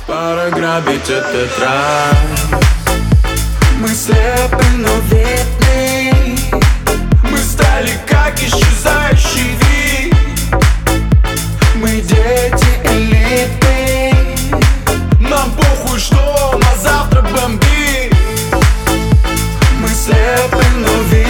Пора грабить этот рай. Мы слепы, но видны. Мы стали как исчезающий вид. Мы дети элиты. Нам похуй, что на завтра бомбит. Мы слепы, но видны.